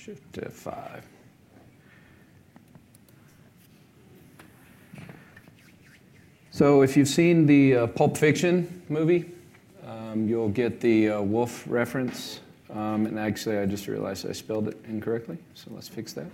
Shift F5. So if you've seen the Pulp Fiction movie, you'll get the wolf reference. And actually, I just realized I spelled it incorrectly, so let's fix that.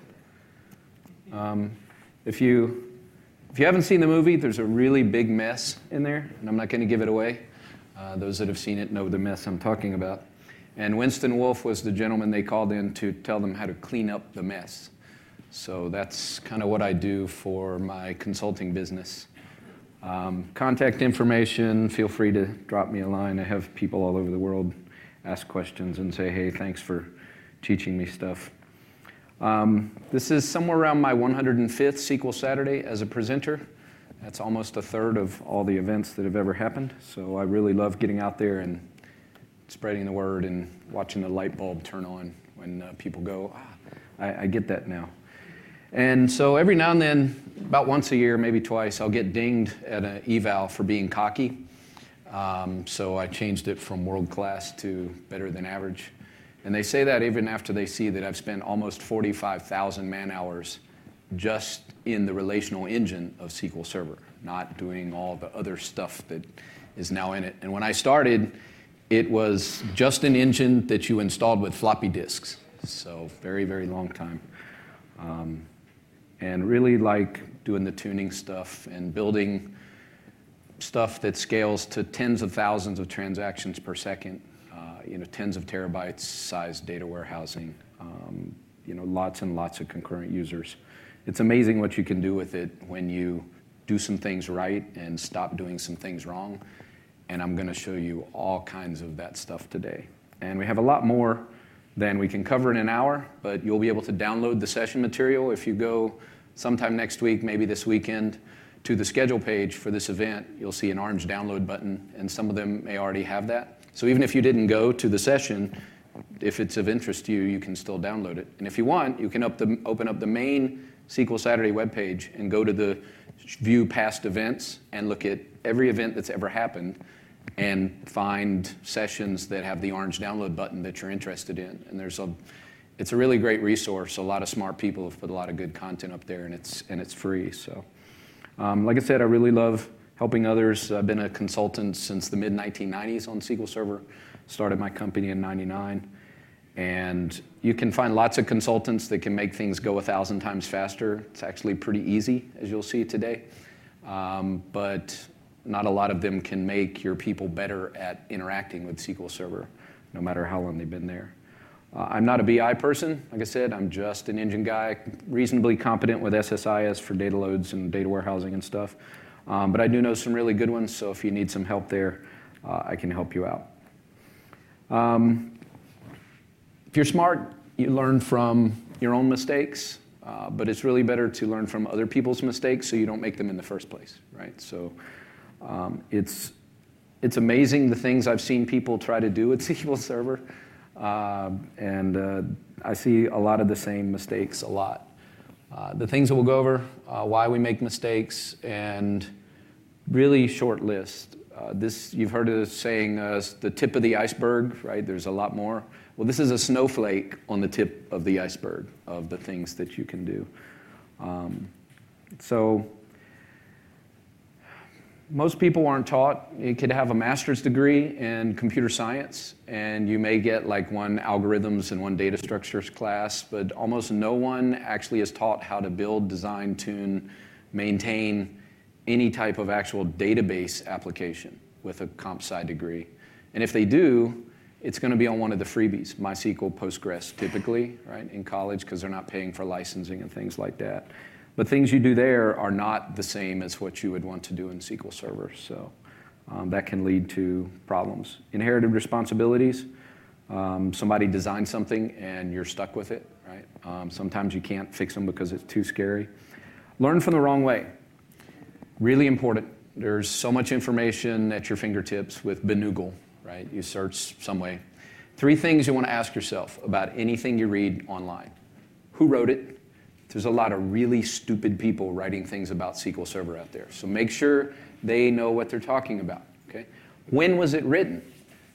If you haven't seen the movie, there's a really big mess in there, and I'm not going to give it away. Those that have seen it know the mess I'm talking about. And Winston Wolfe was the gentleman they called in to tell them how to clean up the mess. So that's kind of what I do for my consulting business. Contact information, feel free to drop me a line. I have people all over the world ask questions and say, hey, thanks for teaching me stuff. This is somewhere around my 105th SQL Saturday as a presenter. That's almost a third of all the events that have ever happened. So I really love getting out there and spreading the word and watching the light bulb turn on when people go, I get that now. And so every now and then, about once a year, maybe twice, I'll get dinged at an eval for being cocky. So I changed it from world class to better than average. And they say that even after they see that I've spent almost 45,000 man hours just in the relational engine of SQL Server, not doing all the other stuff that is now in it. And when I started, it was just an engine that you installed with floppy disks. So very, very long time. And really like doing the tuning stuff and building stuff that scales to tens of thousands of transactions per second, tens of terabytes size data warehousing, lots and lots of concurrent users. It's amazing what you can do with it when you do some things right and stop doing some things wrong. And I'm going to show you all kinds of that stuff today. And we have a lot more than we can cover in an hour, but you'll be able to download the session material if you go sometime next week, maybe this weekend, to the schedule page for this event. You'll see an orange download button, and some of them may already have that. So even if you didn't go to the session, if it's of interest to you, you can still download it. And if you want, you can open up the main SQL Saturday webpage and go to the View Past Events and look at every event that's ever happened and find sessions that have the orange download button that you're interested in. And it's a really great resource. A lot of smart people have put a lot of good content up there, and it's free. So, like I said, I really love helping others. I've been a consultant since the mid-1990s on SQL Server. Started my company in '99. And you can find lots of consultants that can make things go 1,000 times faster. It's actually pretty easy, as you'll see today. But not a lot of them can make your people better at interacting with SQL Server, no matter how long they've been there. I'm not a BI person. Like I said, I'm just an engine guy, reasonably competent with SSIS for data loads and data warehousing and stuff. But I do know some really good ones, so if you need some help there, I can help you out. If you're smart, you learn from your own mistakes, but it's really better to learn from other people's mistakes so you don't make them in the first place, right? So it's amazing the things I've seen people try to do with SQL Server, and I see a lot of the same mistakes a lot. The things that we'll go over, why we make mistakes, and really short list. You've heard of the saying, the tip of the iceberg, right? There's a lot more. Well, this is a snowflake on the tip of the iceberg of the things that you can do. So most people aren't taught. You could have a master's degree in computer science, and you may get like one algorithms and one data structures class, but almost no one actually is taught how to build, design, tune, maintain any type of actual database application with a comp sci degree. And if they do, it's going to be on one of the freebies, MySQL, Postgres, typically, right, in college, because they're not paying for licensing and things like that. But things you do there are not the same as what you would want to do in SQL Server, so that can lead to problems. Inherited responsibilities. Somebody designed something and you're stuck with it, right? Sometimes you can't fix them because it's too scary. Learn from the wrong way. Really important. There's so much information at your fingertips with Benoogle, right? You search some way. 3 things you want to ask yourself about anything you read online. Who wrote it? There's a lot of really stupid people writing things about SQL Server out there. So make sure they know what they're talking about, okay? When was it written?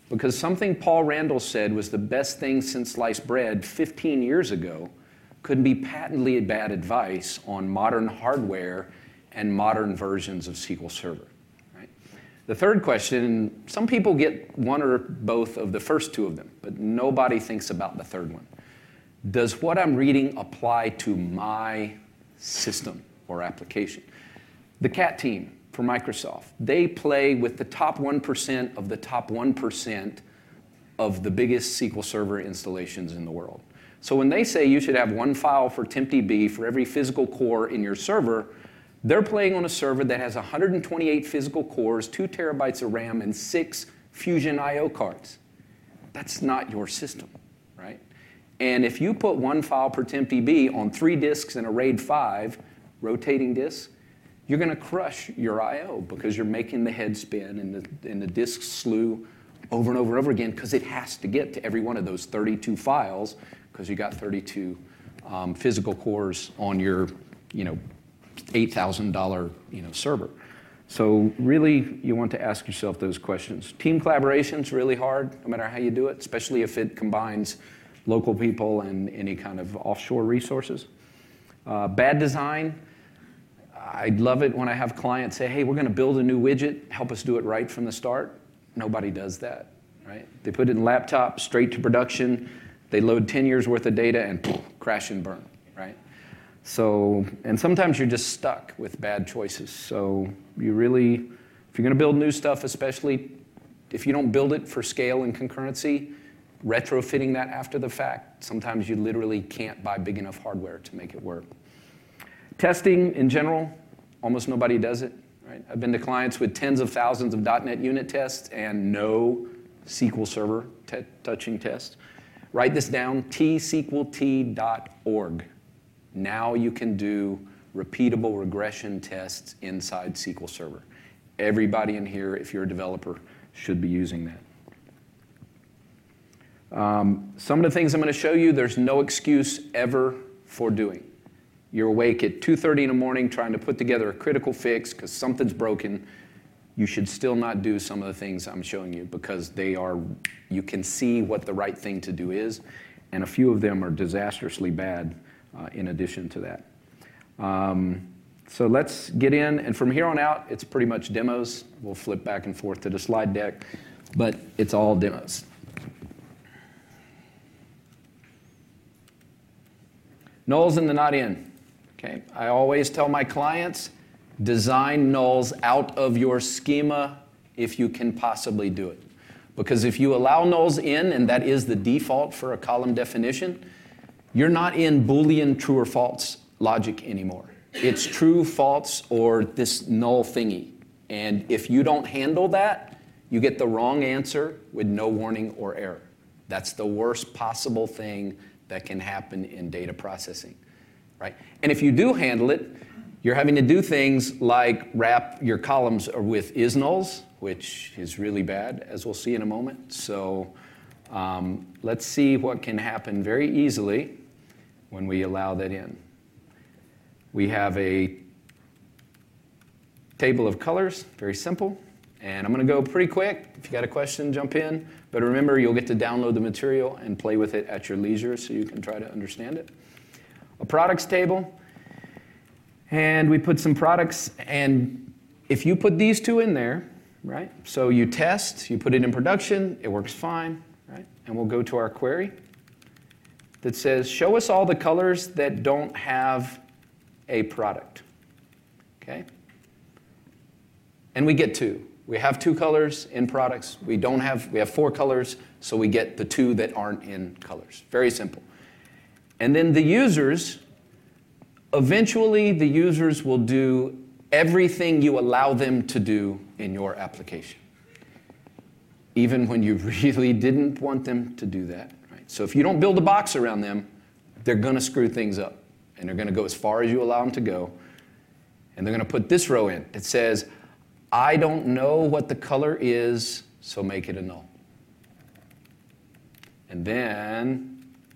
Because something Paul Randall said was the best thing since sliced bread 15 years ago couldn't be patently bad advice on modern hardware and modern versions of SQL Server. Right? The third question, some people get one or both of the first two of them, but nobody thinks about the third one. Does what I'm reading apply to my system or application? The CAT team for Microsoft, they play with the top 1% of the top 1% of the biggest SQL Server installations in the world. So when they say you should have one file for TempDB for every physical core in your server, they're playing on a server that has 128 physical cores, 2 terabytes of RAM, and 6 Fusion I/O cards. That's not your system, right? And if you put one file per TempDB on 3 disks in a RAID 5, rotating disks, you're going to crush your I/O because you're making the head spin and the disk slew over and over and over again because it has to get to every one of those 32 files because you got 32 physical cores on your, $8,000, server. So really, you want to ask yourself those questions. Team collaboration is really hard, no matter how you do it, especially if it combines local people and any kind of offshore resources. Bad design. I'd love it when I have clients say, hey, we're going to build a new widget, help us do it right from the start. Nobody does that, right? They put it in laptop, straight to production. They load 10 years worth of data and crash and burn, right? So, and sometimes you're just stuck with bad choices. So you really, if you're going to build new stuff, especially if you don't build it for scale and concurrency, retrofitting that after the fact, sometimes you literally can't buy big enough hardware to make it work. Testing in general, almost nobody does it. Right? I've been to clients with tens of thousands of .NET unit tests and no SQL Server touching tests. Write this down, tsqlt.org. Now you can do repeatable regression tests inside SQL Server. Everybody in here, if you're a developer, should be using that. Some of the things I'm going to show you, there's no excuse ever for doing. You're awake at 2:30 in the morning trying to put together a critical fix because something's broken. You should still not do some of the things I'm showing you because you can see what the right thing to do is, and a few of them are disastrously bad in addition to that. So let's get in, and from here on out, it's pretty much demos. We'll flip back and forth to the slide deck, but it's all demos. Nulls in the not in. Okay. I always tell my clients, design nulls out of your schema if you can possibly do it. Because if you allow nulls in, and that is the default for a column definition, you're not in Boolean true or false logic anymore. It's true, false, or this null thingy. And if you don't handle that, you get the wrong answer with no warning or error. That's the worst possible thing that can happen in data processing. Right? And if you do handle it, you're having to do things like wrap your columns with isNulls, which is really bad, as we'll see in a moment. So let's see what can happen very easily when we allow that in. We have a table of colors, very simple. And I'm going to go pretty quick. If you got a question, jump in. But remember, you'll get to download the material and play with it at your leisure so you can try to understand it. A products table. And we put some products. And if you put these two in there, right? So you test, you put it in production, it works fine, right? And we'll go to our query that says, show us all the colors that don't have a product. Okay? And we get 2. We have 2 colors in products. We have 4 colors, so we get the 2 that aren't in colors. Very simple. And then the users, eventually the users will do everything you allow them to do in your application, even when you really didn't want them to do that. Right? So if you don't build a box around them, they're going to screw things up, and they're going to go as far as you allow them to go, and they're going to put this row in. It says, I don't know what the color is, so make it a null. And then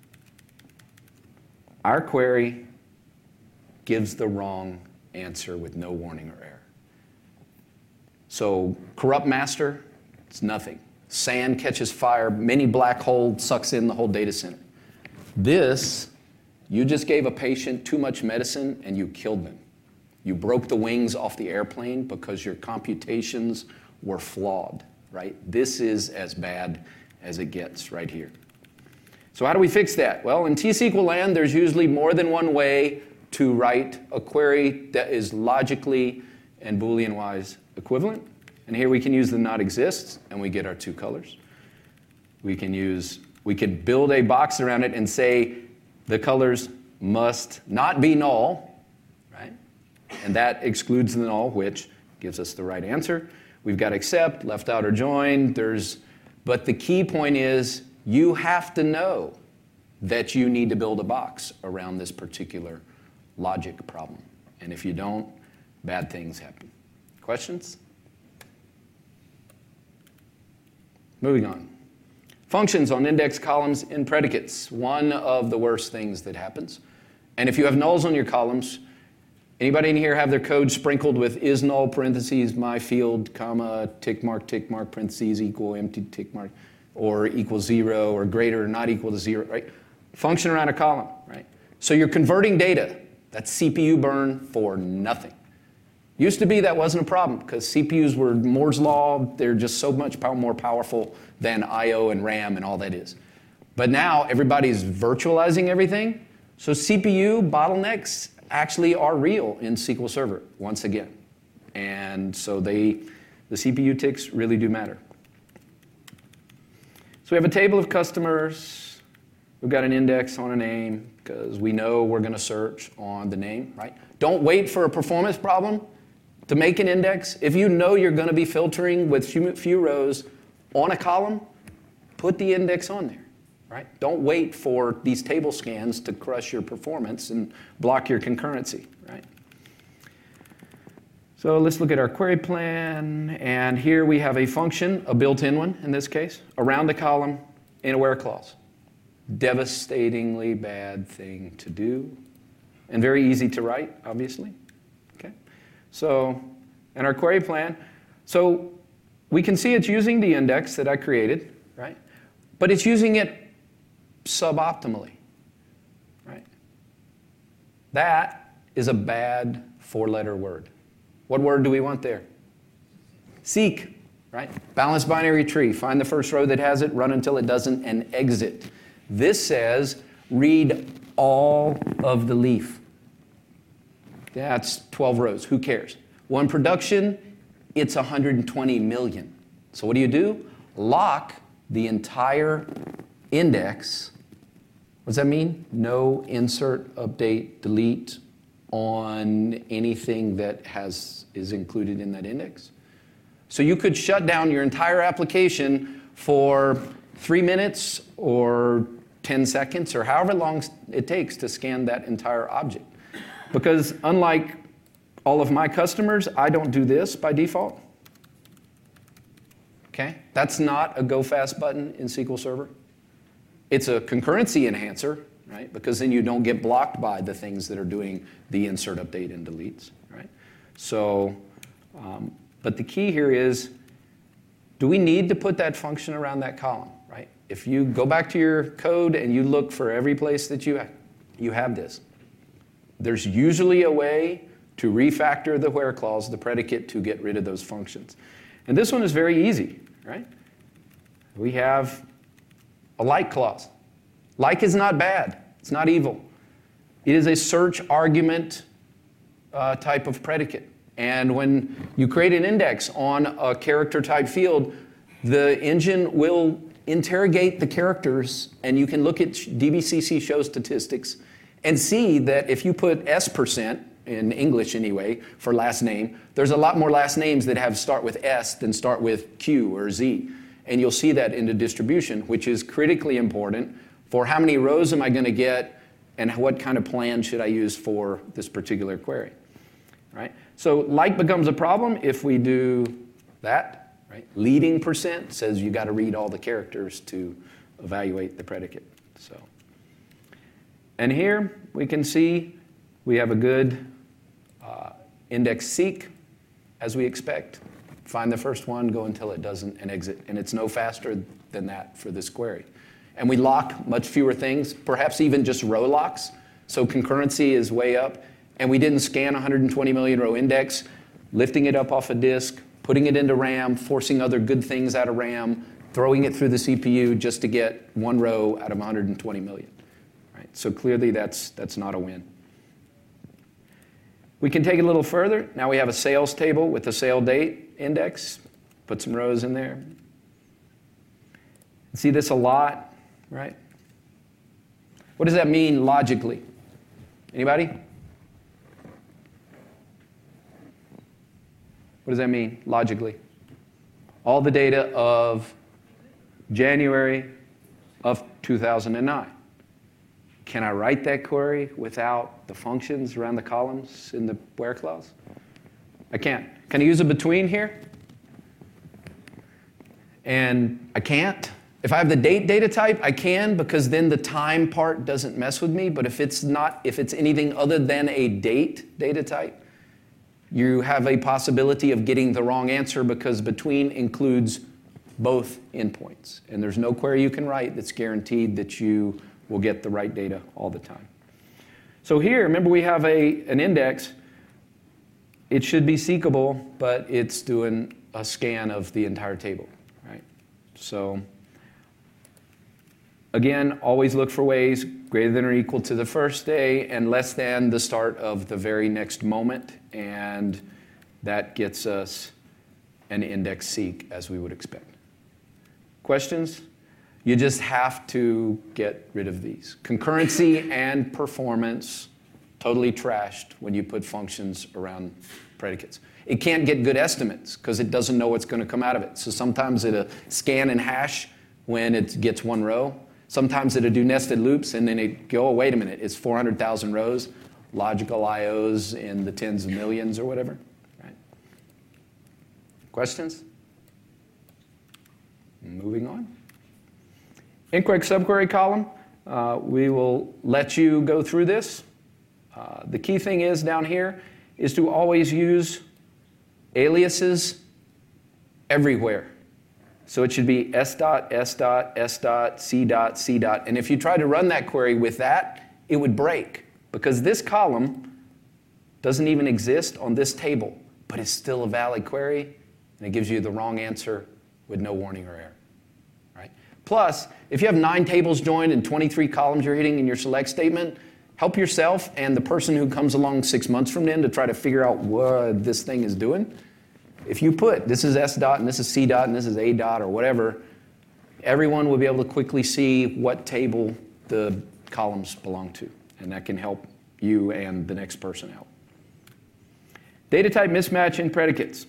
our query gives the wrong answer with no warning or error. So corrupt master, it's nothing. Sand catches fire, mini black hole sucks in the whole data center. This, you just gave a patient too much medicine and you killed them. You broke the wings off the airplane because your computations were flawed, right? This is as bad as it gets right here. So how do we fix that? Well, in T-SQL land, there's usually more than one way to write a query that is logically and Boolean-wise equivalent. And here we can use the not exists, and we get our two colors. We could build a box around it and say the colors must not be null, right? And that excludes the null, which gives us the right answer. We've got except, left out or joined. But the key point is you have to know that you need to build a box around this particular logic problem. And if you don't, bad things happen. Questions? Moving on. Functions on index columns in predicates. One of the worst things that happens. And if you have nulls on your columns, anybody in here have their code sprinkled with is null, parentheses, my field, comma, tick mark, parentheses, equal, empty, tick mark, or equals 0, or greater or not equal to 0, right? Function around a column, right? So you're converting data. That's CPU burn for nothing. Used to be that wasn't a problem because CPUs were Moore's Law. They're just so much more powerful than I/O and RAM and all that is. But now everybody's virtualizing everything. So CPU bottlenecks actually are real in SQL Server once again. And so the CPU ticks really do matter. So we have a table of customers. We've got an index on a name because we know we're going to search on the name, right? Don't wait for a performance problem to make an index. If you know you're going to be filtering with few rows on a column, put the index on there, right? Don't wait for these table scans to crush your performance and block your concurrency, right? So let's look at our query plan. And here we have a function, a built-in one in this case, around the column in a where clause. Devastatingly bad thing to do and very easy to write, obviously. Okay. So, in our query plan, so we can see it's using the index that I created, right? But it's using it suboptimally, right? That is a bad four-letter word. What word do we want there? Seek, right? Balanced binary tree. Find the first row that has it, run until it doesn't, and exit. This says read all of the leaf. That's 12 rows. Who cares? Well, in production, it's 120 million. So what do? Lock the entire index. What does that mean? No insert, update, delete on anything that is included in that index. So you could shut down your entire application for 3 minutes or 10 seconds or however long it takes to scan that entire object. Because unlike all of my customers, I don't do this by default. Okay? That's not a go fast button in SQL Server. It's a concurrency enhancer, right? Because then you don't get blocked by the things that are doing the insert, update, and deletes, right? So, but the key here is, do we need to put that function around that column, right? If you go back to your code and you look for every place that you have this, there's usually a way to refactor the where clause, the predicate, to get rid of those functions. And this one is very easy, right? We have a like clause. Like is not bad. It's not evil. It is a search argument type of predicate. And when you create an index on a character type field, the engine will interrogate the characters, and you can look at DBCC show statistics and see that if you put S%, in English anyway, for last name, there's a lot more last names that start with S than start with Q or Z. And you'll see that in the distribution, which is critically important for how many rows am I going to get and what kind of plan should I use for this particular query, right? So like becomes a problem if we do that, right? Leading % says you got to read all the characters to evaluate the predicate. So, and here we can see we have a good index seek, as we expect. Find the first one, go until it doesn't, and exit. And it's no faster than that for this query. And we lock much fewer things, perhaps even just row locks. So concurrency is way up. And we didn't scan 120 million row index, lifting it up off a disk, putting it into RAM, forcing other good things out of RAM, throwing it through the CPU just to get one row out of 120 million. Right? So clearly that's not a win. We can take it a little further. Now we have a sales table with a sale date index. Put some rows in there. See this a lot, right? What does that mean logically? Anybody? What does that mean logically? All the data of January of 2009. Can I write that query without the functions around the columns in the where clause? I can't. Can I use a between here? And I can't. If I have the date data type, I can, because then the time part doesn't mess with me. But if it's anything other than a date data type, you have a possibility of getting the wrong answer because between includes both endpoints. And there's no query you can write that's guaranteed that you will get the right data all the time. So here, remember we have an index. It should be seekable, but it's doing a scan of the entire table, right? So again, always look for ways greater than or equal to the first day and less than the start of the very next moment. And that gets us an index seek as we would expect. Questions? You just have to get rid of these. Concurrency and performance, totally trashed when you put functions around predicates. It can't get good estimates because it doesn't know what's going to come out of it. So sometimes it'll scan and hash when it gets one row. Sometimes it'll do nested loops and then it go, oh, wait a minute, it's 400,000 rows, logical IOs in the tens of millions or whatever. Right? Questions? Moving on. Incorrect subquery column, we will let you go through this. The key thing is down here is to always use aliases everywhere. So it should be s dot, s dot, s dot, c dot, c dot. And if you try to run that query with that, it would break because this column doesn't even exist on this table, but it's still a valid query, and it gives you the wrong answer with no warning or error. Right? Plus, if you have 9 tables joined and 23 columns you're hitting in your select statement, help yourself and the person who comes along 6 months from then to try to figure out what this thing is doing. If you put this is S dot and this is C dot and this is A dot or whatever, everyone will be able to quickly see what table the columns belong to. And that can help you and the next person out. Data type mismatch in predicates.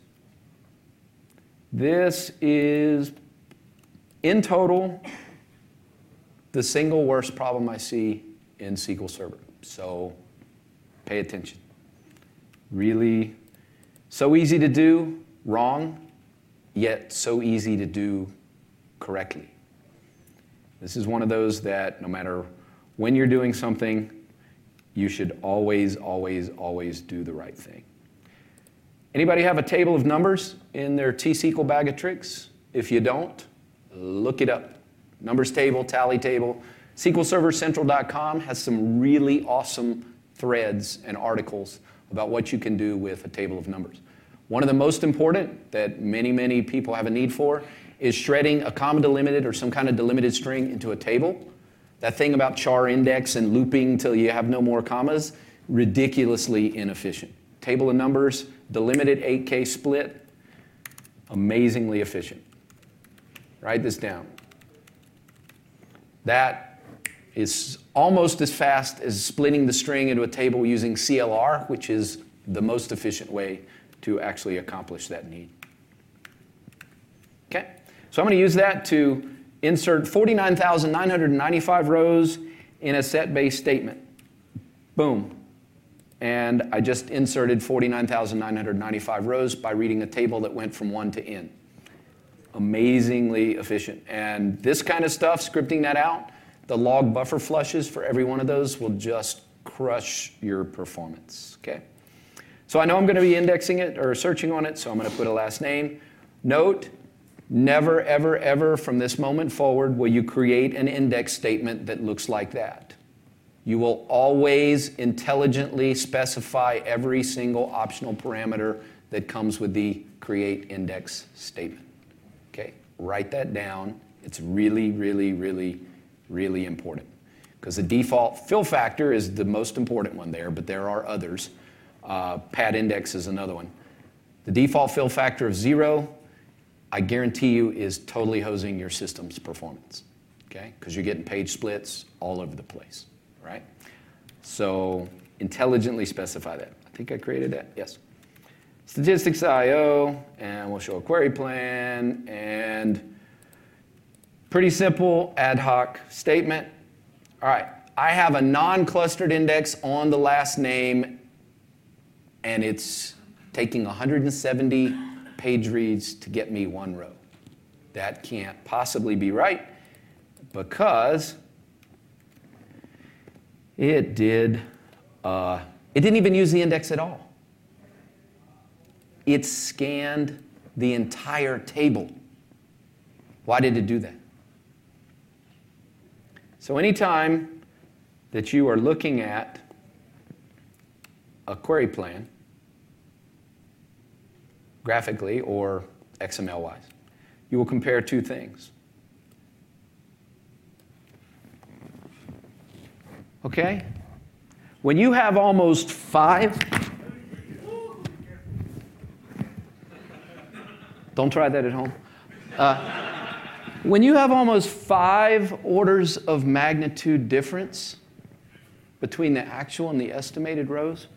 This is, in total, the single worst problem I see in SQL Server. So pay attention. Really, so easy to do wrong, yet so easy to do correctly. This is one of those that no matter when you're doing something, you should always, always, always do the right thing. Anybody have a table of numbers in their T-SQL bag of tricks? If you don't, look it up. Numbers table, tally table. SQLServerCentral.com has some really awesome threads and articles about what you can do with a table of numbers. One of the most important that many, many people have a need for is shredding a comma delimited or some kind of delimited string into a table. That thing about char index and looping till you have no more commas, ridiculously inefficient. Table of numbers, delimited 8K split, amazingly efficient. Write this down. That is almost as fast as splitting the string into a table using CLR, which is the most efficient way to actually accomplish that need. Okay, so I'm going to use that to insert 49,995 rows in a set-based statement. Boom. And I just inserted 49,995 rows by reading a table that went from 1 to n. Amazingly efficient. And this kind of stuff, scripting that out, the log buffer flushes for every one of those will just crush your performance. Okay? So I know I'm going to be indexing it or searching on it, so I'm going to put a last name. Note, never, ever, ever from this moment forward will you create an index statement that looks like that. You will always intelligently specify every single optional parameter that comes with the create index statement. Okay, write that down. It's really, really, really, really important. Because the default fill factor is the most important one there, but there are others. Pad index is another one. The default fill factor of 0, I guarantee you, is totally hosing your system's performance. Okay, because you're getting page splits all over the place. Right? So intelligently specify that. I think I created that. Yes. Statistics.io, and we'll show a query plan, and pretty simple ad hoc statement. All right, I have a non-clustered index on the last name, and it's taking 170 page reads to get me one row. That can't possibly be right because it didn't even use the index at all. It scanned the entire table. Why did it do that? So anytime that you are looking at a query plan, graphically or XML-wise, you will compare two things. Okay? When you have almost 5, don't try that at home. When you have almost 5 orders of magnitude difference between the actual and the estimated rows,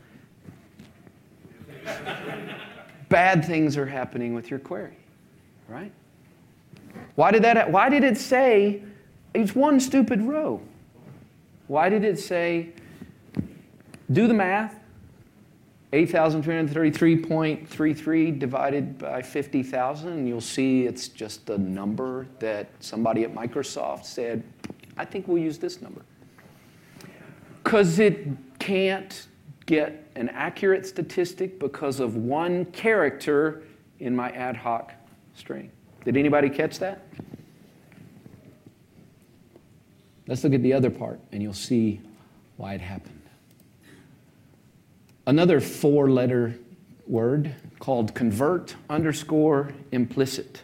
bad things are happening with your query, right? Why did it say it's one stupid row? Why did it say, do the math, 8,333.33 divided by 50,000, and you'll see it's just a number that somebody at Microsoft said, I think we'll use this number. Because it can't get an accurate statistic because of one character in my ad hoc string. Did anybody catch that? Let's look at the other part, and you'll see why it happened. Another 4-letter word called convert_implicit.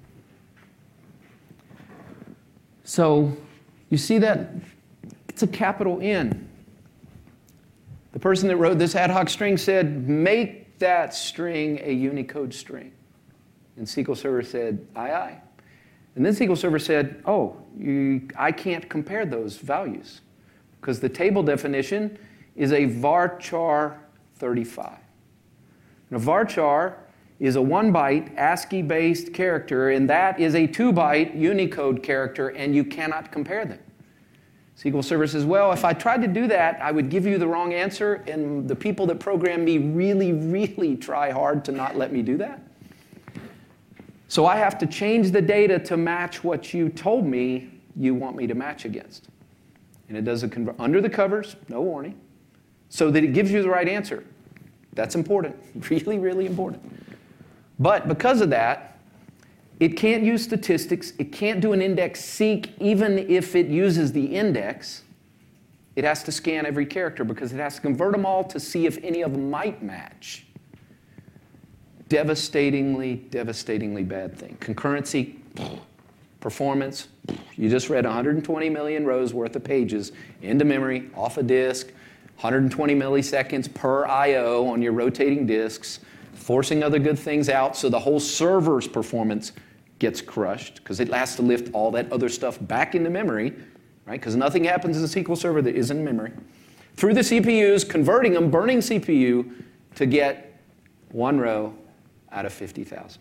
So you see that? It's a capital N. The person that wrote this ad hoc string said, make that string a Unicode string. And SQL Server said, aye, aye. And then SQL Server said, oh, I can't compare those values because the table definition is a varchar 35. Now, varchar is a 1-byte ASCII-based character, and that is a 2-byte Unicode character, and you cannot compare them. SQL Server says, well, if I tried to do that, I would give you the wrong answer, and the people that program me really, really try hard to not let me do that. So I have to change the data to match what you told me you want me to match against. And it does a convert under the covers, no warning, so that it gives you the right answer. That's important, really, really important. But because of that, it can't use statistics. It can't do an index seek even if it uses the index. It has to scan every character because it has to convert them all to see if any of them might match. Devastatingly, devastatingly bad thing. Concurrency, performance, you just read 120 million rows worth of pages into memory, off a disk, 120 milliseconds per I/O on your rotating disks, forcing other good things out so the whole server's performance gets crushed because it has to lift all that other stuff back into memory, right? Because nothing happens in the SQL Server that isn't in memory. Through the CPUs, converting them, burning CPU to get one row out of 50,000.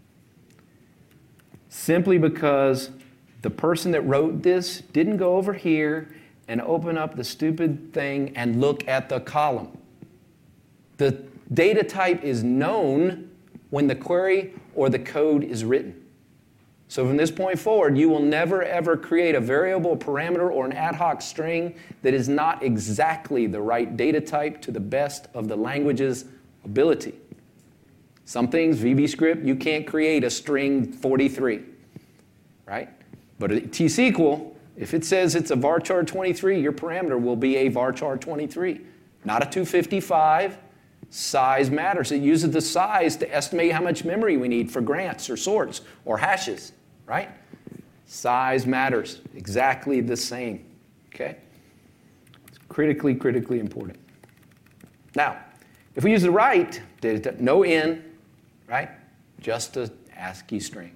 Simply because the person that wrote this didn't go over here and open up the stupid thing and look at the column. The data type is known when the query or the code is written. So from this point forward, you will never, ever create a variable, parameter, or an ad hoc string that is not exactly the right data type to the best of the languages ability. Some things, VBScript, you can't create a string 43, right? But a T-SQL, if it says it's a varchar 23, your parameter will be a varchar 23, not a 255. Size matters. It uses the size to estimate how much memory we need for grants or sorts or hashes, right? Size matters. Exactly the same, okay? It's critically, critically important. Now, if we use the right data type, no in, right? Just an ASCII string.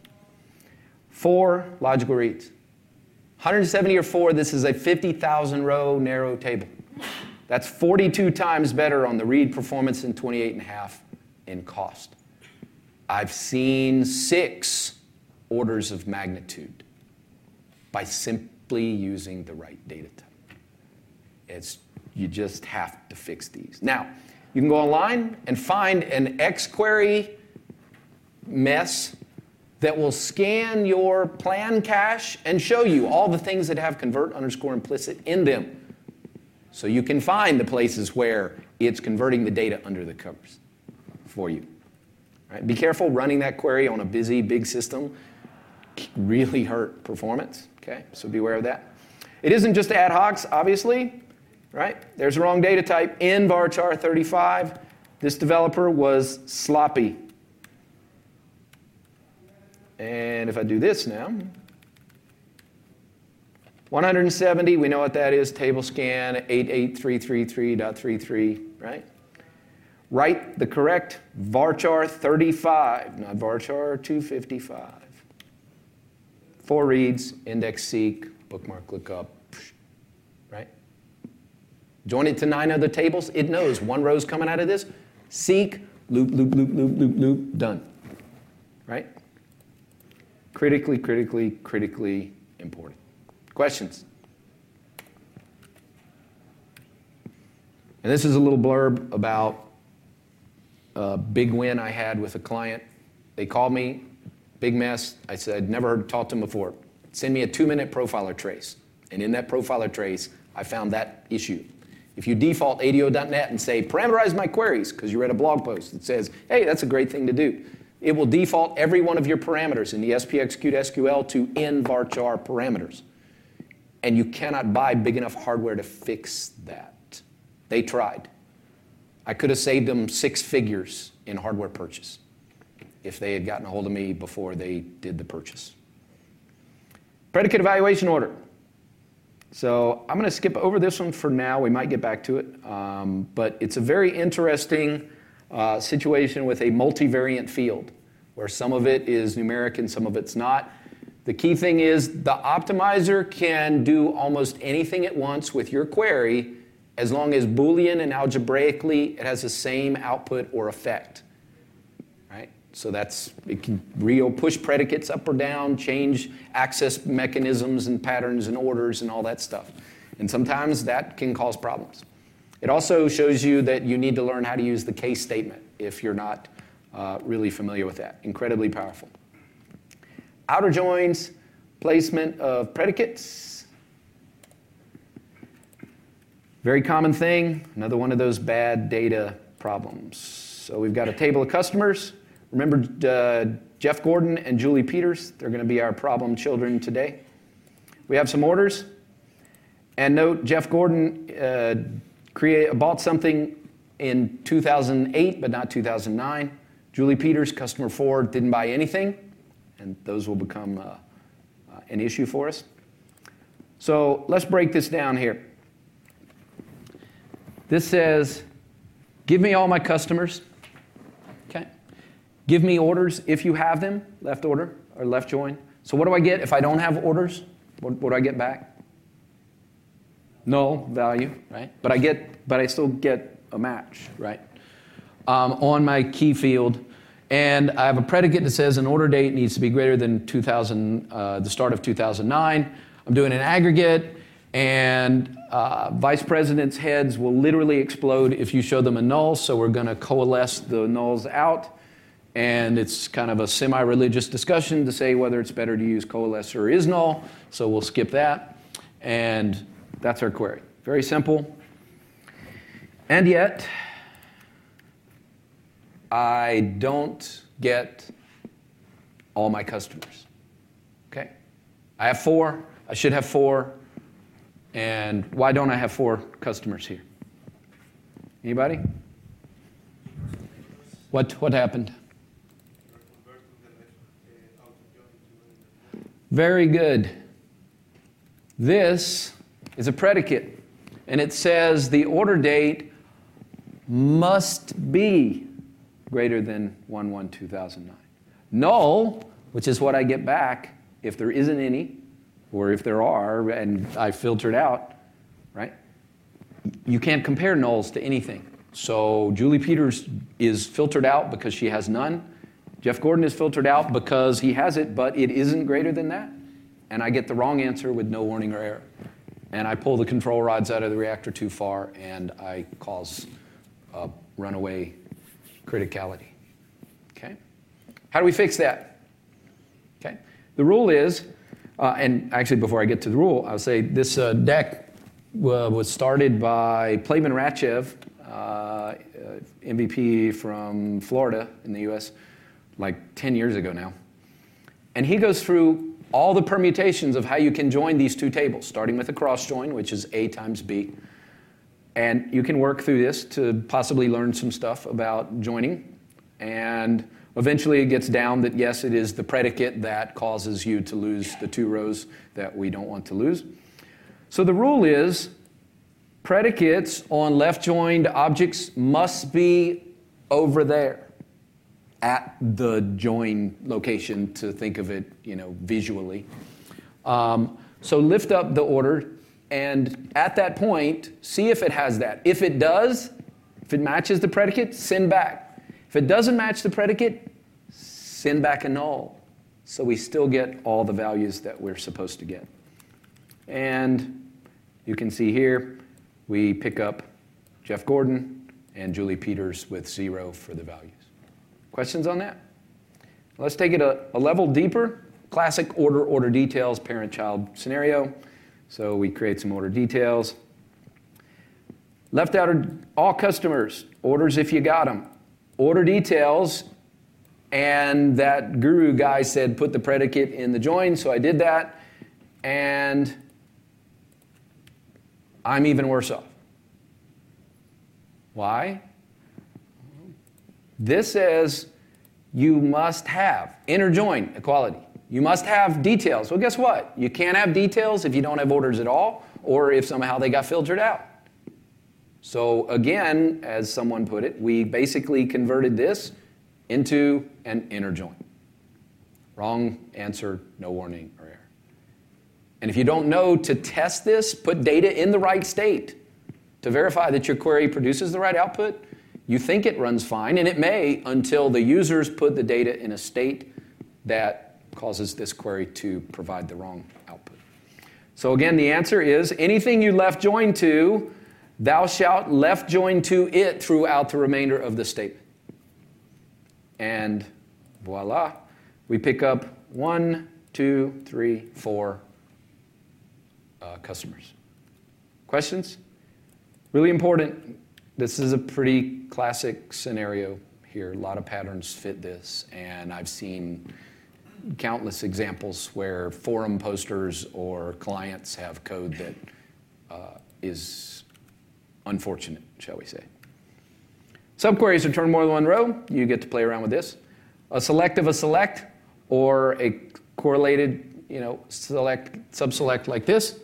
4 logical reads. 170 or 4, this is a 50,000 row narrow table. That's 42 times better on the read performance than 28.5 in cost. I've seen 6 orders of magnitude by simply using the right data type. You just have to fix these. Now, you can go online and find an X-query mess that will scan your plan cache and show you all the things that have convert_implicit in them. So you can find the places where it's converting the data under the covers for you. Right? Be careful running that query on a busy, big system. Really hurt performance. Okay? So be aware of that. It isn't just ad hocs, obviously. Right? There's the wrong data type in varchar 35. This developer was sloppy. And if I do this now, 170, we know what that is, table scan 88333.33, right? Write the correct varchar 35, not varchar 255. 4 reads, index seek, bookmark lookup, right? Join it to 9 other tables. It knows 1 row's coming out of this. Seek, loop, loop, loop, loop, loop, loop, done, right? Critically, critically, critically important. Questions? And this is a little blurb about a big win I had with a client. They called me, big mess. I said, never talked to them before. Send me a 2-minute profiler trace. And in that profiler trace, I found that issue. If you default ADO.NET and say, parameterize my queries, because you read a blog post that says, hey, that's a great thing to do. It will default every one of your parameters in the SPXecute SQL to in varchar parameters. And you cannot buy big enough hardware to fix that. They tried. I could have saved them 6 figures in hardware purchase if they had gotten a hold of me before they did the purchase. Predicate evaluation order. So I'm going to skip over this one for now. We might get back to it. But it's a very interesting situation with a multivariant field where some of it is numeric and some of it's not. The key thing is the optimizer can do almost anything it wants with your query as long as Boolean and algebraically it has the same output or effect. Right? So it can push predicates up or down, change access mechanisms and patterns and orders and all that stuff. And sometimes that can cause problems. It also shows you that you need to learn how to use the case statement if you're not really familiar with that. Incredibly powerful. Outer joins, placement of predicates. Very common thing, another one of those bad data problems. So we've got a table of customers. Remember Jeff Gordon and Julie Peters? They're going to be our problem children today. We have some orders. And note, Jeff Gordon bought something in 2008, but not 2009. Julie Peters, customer 4, didn't buy anything. And those will become an issue for us. So let's break this down here. This says, give me all my customers. Okay. Give me orders if you have them, left order or left join. So what do I get if I don't have orders? What do I get back? Null value, right? But I still get a match, right? On my key field. And I have a predicate that says an order date needs to be greater than the start of 2009. I'm doing an aggregate, and vice presidents' heads will literally explode if you show them a null, so we're going to coalesce the nulls out. And it's kind of a semi-religious discussion to say whether it's better to use coalesce or is null, so we'll skip that. And that's our query. Very simple. And yet, I don't get all my customers. Okay? I have 4. I should have 4. And why don't I have 4 customers here? Anybody? What happened? Very good. This is a predicate, and it says the order date must be greater than 1/1/2009. Null, which is what I get back if there isn't any, or if there are, and I filtered out, right? You can't compare nulls to anything. So Julie Peters is filtered out because she has none. Jeff Gordon is filtered out because he has it, but it isn't greater than that. And I get the wrong answer with no warning or error. And I pull the control rods out of the reactor too far, and I cause a runaway criticality. Okay? How do we fix that? Okay? The rule is, and actually before I get to the rule, I'll say this deck was started by Playman Ratchev, MVP from Florida in the US, like 10 years ago now. And he goes through all the permutations of how you can join these two tables, starting with a cross join, which is A times B. And you can work through this to possibly learn some stuff about joining. And eventually it gets down that, yes, it is the predicate that causes you to lose the 2 rows that we don't want to lose. So the rule is predicates on left-joined objects must be over there at the join location, to think of it, visually. So lift up the order, and at that point, see if it has that. If it does, if it matches the predicate, send back. If it doesn't match the predicate, send back a null. So we still get all the values that we're supposed to get. And you can see here, we pick up Jeff Gordon and Julie Peters with 0 for the values. Questions on that? Let's take it a level deeper. Classic order details, parent-child scenario. So we create some order details. Left out are all customers. Orders if you got them. Order details, and that guru guy said put the predicate in the join, so I did that. And I'm even worse off. Why? This says you must have inner join equality. You must have details. Well, guess what? You can't have details if you don't have orders at all, or if somehow they got filtered out. So again, as someone put it, we basically converted this into an inner join. Wrong answer, no warning or error. And if you don't know to test this, put data in the right state to verify that your query produces the right output. You think it runs fine, and it may until the users put the data in a state that causes this query to provide the wrong output. So again, the answer is anything you left join to, thou shalt left join to it throughout the remainder of the statement. And voila, we pick up 1, 2, 3, 4 customers. Questions? Really important. This is a pretty classic scenario here. A lot of patterns fit this, and I've seen countless examples where forum posters or clients have code that is unfortunate, shall we say. Subqueries return more than one row. You get to play around with this. A select of a select, or a correlated, select, subselect like this.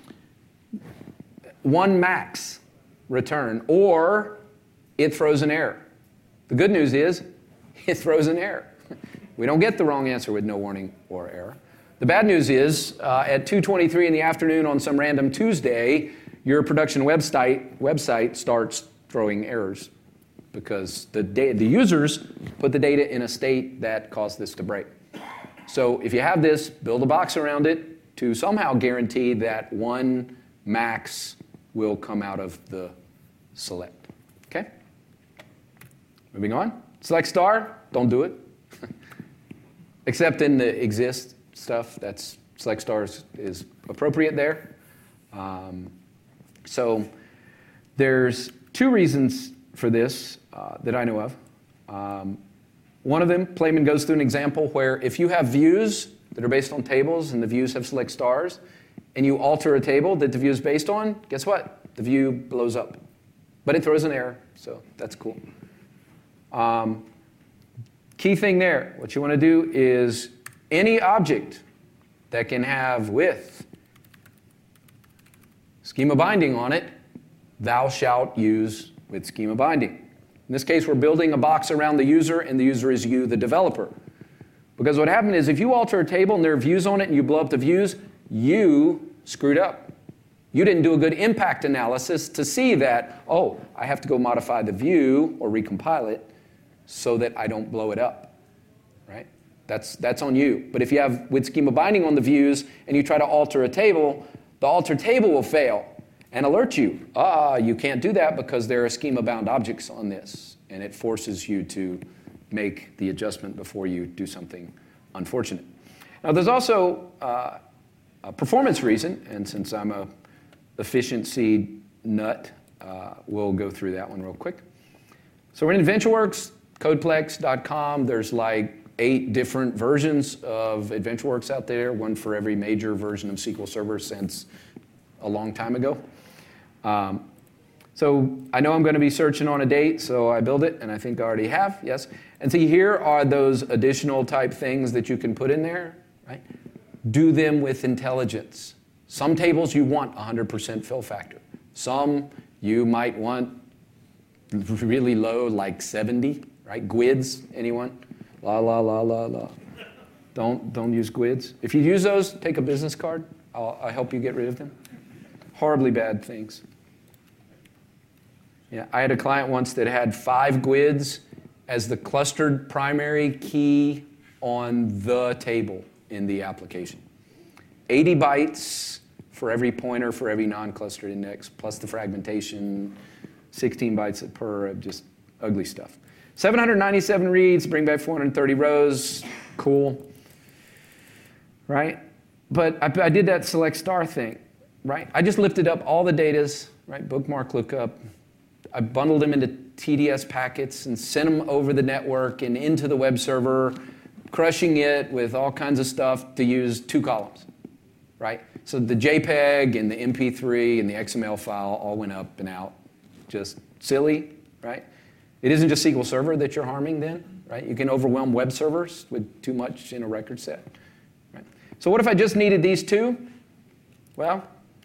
One max return, or it throws an error. The good news is it throws an error. We don't get the wrong answer with no warning or error. The bad news is at 2:23 in the afternoon on some random Tuesday, your production website starts throwing errors because the users put the data in a state that caused this to break. So if you have this, build a box around it to somehow guarantee that one max will come out of the select. Okay? Moving on. Select star, don't do it. Except in the exist stuff, that's select stars is appropriate there. So there's 2 reasons for this that I know of. One of them, Playman goes through an example where if you have views that are based on tables and the views have select stars, and you alter a table that the view is based on, guess what? The view blows up. But it throws an error, so that's cool. Key thing there, what you want to do is any object that can have with schema binding on it, thou shalt use with schema binding. In this case, we're building a box around the user, and the user is you, the developer. Because what happened is if you alter a table and there are views on it and you blow up the views, you screwed up. You didn't do a good impact analysis to see that, oh, I have to go modify the view or recompile it so that I don't blow it up, right? That's on you. But if you have with schema binding on the views and you try to alter a table, the altered table will fail and alert you. You can't do that because there are schema-bound objects on this, and it forces you to make the adjustment before you do something unfortunate. Now, there's also a performance reason, and since I'm a efficiency nut, we'll go through that one real quick. So we're in AdventureWorks, Codeplex.com. There's like 8 different versions of AdventureWorks out there, one for every major version of SQL Server since a long time ago. So I know I'm going to be searching on a date, so I build it, and I think I already have, yes. And see, here are those additional type things that you can put in there, right? Do them with intelligence. Some tables you want 100% fill factor. Some you might want really low, like 70, right? GWIDs, anyone? La, la, la, la, la. Don't use GWIDs. If you use those, take a business card. I'll help you get rid of them. Horribly bad things. Yeah, I had a client once that had 5 GWIDs as the clustered primary key on the table in the application. 80 bytes for every pointer for every non-clustered index, plus the fragmentation, 16 bytes per, just ugly stuff. 797 reads, bring back 430 rows, cool, right? But I did that select star thing, right? I just lifted up all the datas, right? Bookmark lookup. I bundled them into TDS packets and sent them over the network and into the web server, crushing it with all kinds of stuff to use 2 columns, right? So the JPEG and the MP3 and the XML file all went up and out. Just silly, right? It isn't just SQL Server that you're harming then, right? You can overwhelm web servers with too much in a record set, right? So what if I just needed these 2? Well,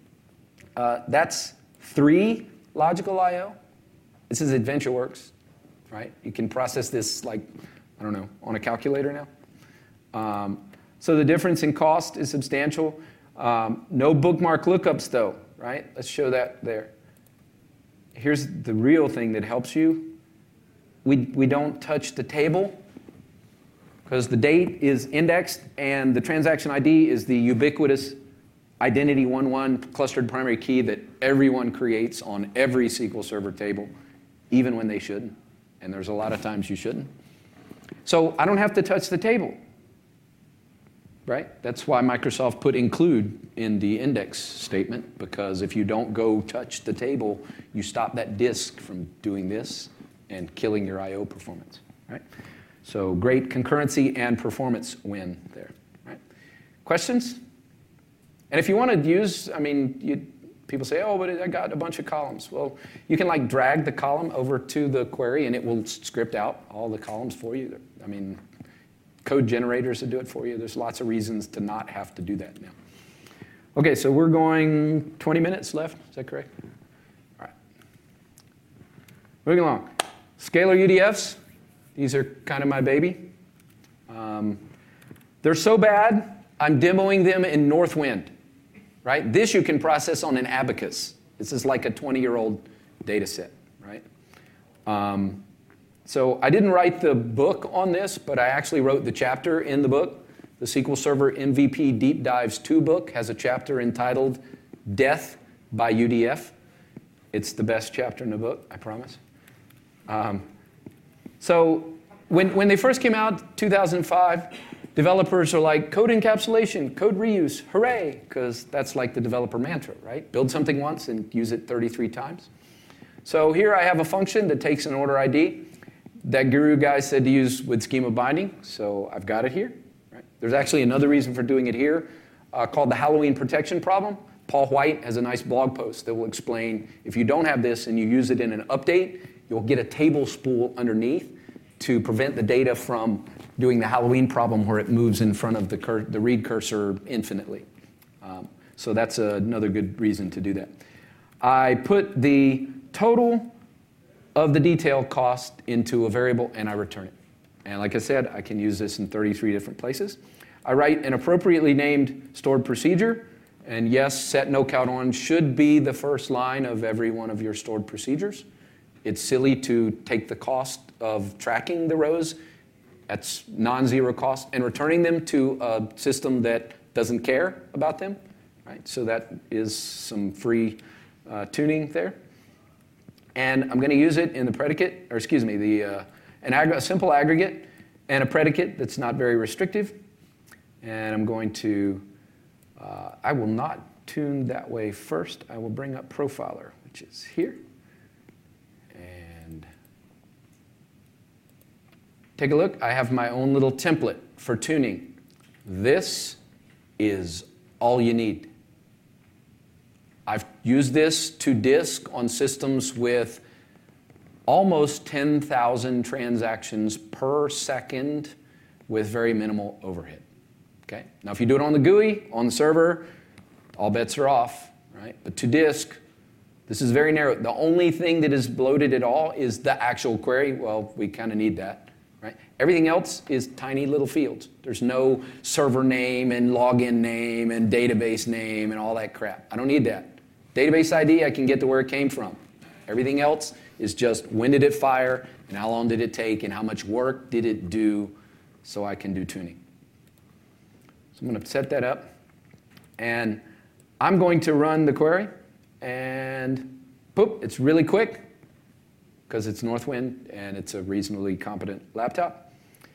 that's 3 logical I/O. This is AdventureWorks, right? You can process this like, I don't know, on a calculator now. So the difference in cost is substantial. No bookmark lookups though, right? Let's show that there. Here's the real thing that helps you. We don't touch the table because the date is indexed and the transaction ID is the ubiquitous identity 1.1 clustered primary key that everyone creates on every SQL Server table, even when they shouldn't. And there's a lot of times you shouldn't. So I don't have to touch the table, right? That's why Microsoft put include in the index statement, because if you don't go touch the table, you stop that disk from doing this and killing your I/O performance, right? So great concurrency and performance win there, right? Questions? And if you want to use, I mean, people say, oh, but I got a bunch of columns. Well, you can like drag the column over to the query and it will script out all the columns for you. I mean, code generators will do it for you. There's lots of reasons to not have to do that now. Okay, so we're going 20 minutes left. Is that correct? All right. Moving along. Scalar UDFs. These are kind of my baby. They're so bad, I'm demoing them in Northwind. Right? This you can process on an Abacus. This is like a 20-year-old data set, right? So I didn't write the book on this, but I actually wrote the chapter in the book. The SQL Server MVP Deep Dives 2 book has a chapter entitled Death by UDF. It's the best chapter in the book, I promise. So when they first came out, 2005, developers are like, code encapsulation, code reuse, hooray, because that's like the developer mantra, right? Build something once and use it 33 times. So here I have a function that takes an order ID. that guru guy said to use with schema binding, so I've got it here. Right? There's actually another reason for doing it here called the Halloween protection problem. Paul White has a nice blog post that will explain if you don't have this and you use it in an update, you'll get a table spool underneath to prevent the data from doing the Halloween problem where it moves in front of the read cursor infinitely. So that's another good reason to do that. I put the total of the detail cost into a variable and I return it. And like I said, I can use this in 33 different places. I write an appropriately named stored procedure. And yes, set no count on should be the first line of every one of your stored procedures. It's silly to take the cost of tracking the rows, that's non-zero cost, and returning them to a system that doesn't care about them. Right? So that is some free tuning there. And I'm going to use it in the predicate, or excuse me, a simple aggregate and a predicate that's not very restrictive. And I'm going to, I will not tune that way first. I will bring up Profiler, which is here. And take a look. I have my own little template for tuning. This is all you need. I've used this to disk on systems with almost 10,000 transactions per second with very minimal overhead. Okay? Now, if you do it on the GUI, on the server, all bets are off, right? But to disk, this is very narrow. The only thing that is bloated at all is the actual query. Well, we kind of need that, right? Everything else is tiny little fields. There's no server name and login name and database name and all that crap. I don't need that. Database ID, I can get to where it came from. Everything else is just when did it fire and how long did it take and how much work did it do so I can do tuning. So I'm going to set that up. And I'm going to run the query. And boop, it's really quick because it's Northwind and it's a reasonably competent laptop.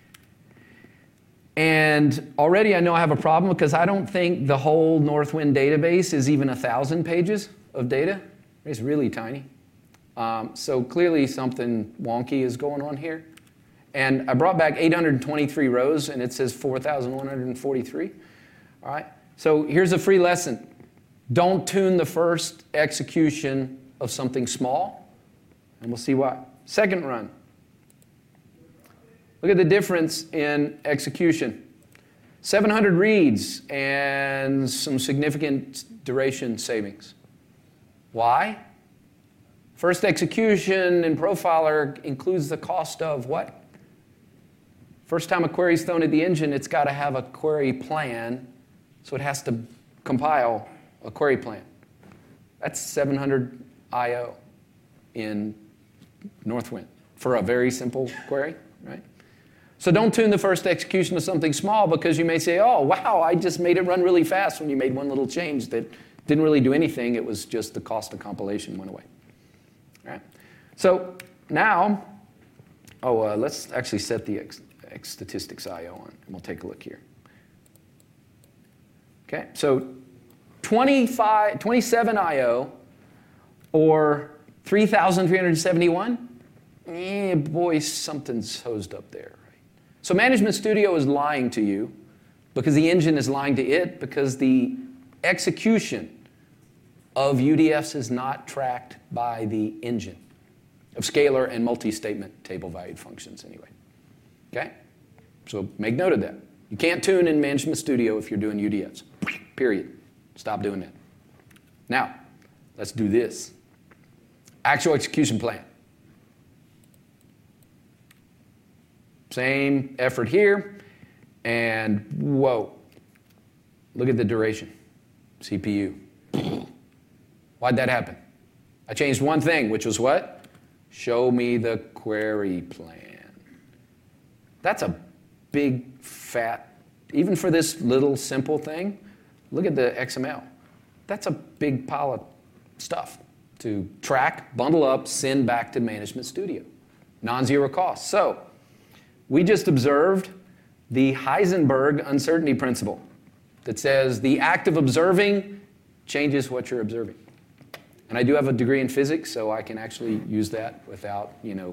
And already I know I have a problem because I don't think the whole Northwind database is even 1,000 pages of data. It's really tiny. So clearly something wonky is going on here. And I brought back 823 rows, and it says 4,143. All right. So here's a free lesson. Don't tune the first execution of something small, and we'll see why. Second run. Look at the difference in execution. 700 reads and some significant duration savings. Why? First execution in Profiler includes the cost of what? First time a query is thrown at the engine, it's got to have a query plan, so it has to compile a query plan. That's 700 I/O in Northwind for a very simple query, right? So don't tune the first execution of something small because you may say, oh, wow, I just made it run really fast when you made one little change that didn't really do anything. It was just the cost of compilation went away. All right. So now, let's actually set the statistics I/O on, and we'll take a look here. Okay, so 27 I/O or 3,371, boy, something's hosed up there. Right? So Management Studio is lying to you because the engine is lying to it because the execution of UDFs is not tracked by the engine of scalar and multi-statement table-valued functions anyway. Okay? So make note of that. You can't tune in Management Studio if you're doing UDFs. Period. Stop doing that. Now, let's do this. Actual execution plan. Same effort here. And whoa. Look at the duration. CPU. Why'd that happen? I changed one thing, which was what? Show me the query plan. That's a big, fat, even for this little simple thing, look at the XML. That's a big pile of stuff to track, bundle up, send back to Management Studio. Non-zero cost. So we just observed the Heisenberg uncertainty principle that says the act of observing changes what you're observing. And I do have a degree in physics, so I can actually use that without,